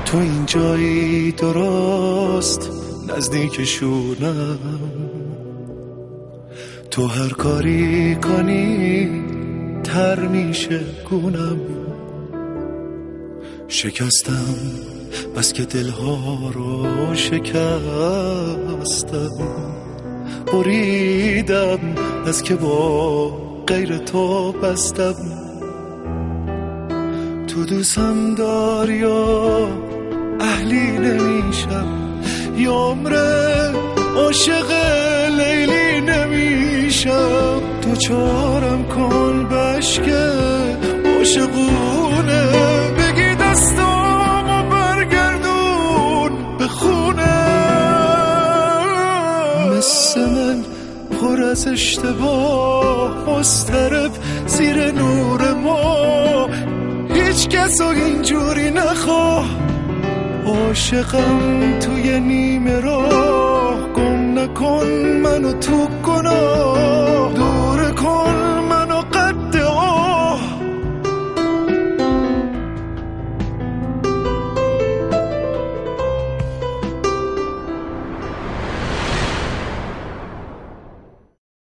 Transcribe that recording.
تو اینجایی درست نزدیکشونم، تو هر کاری کنی تر میشه گونم. شکستم بس که دلها رو شکستم، بریدم از که با غیر تو بستم. تو دوستم داری یا اهلی نمیشم، یا عمره عاشق لیلی نمیشم. تو چارم کن بشکه عاشقونه، بگی دستامو برگردون به خونه. مثل من پر از اشتباه مضطرب زیر نور ما، هیچ کس رو اینجوری نخواه. عاشقم توی نیمه راه، گم نکن منو تو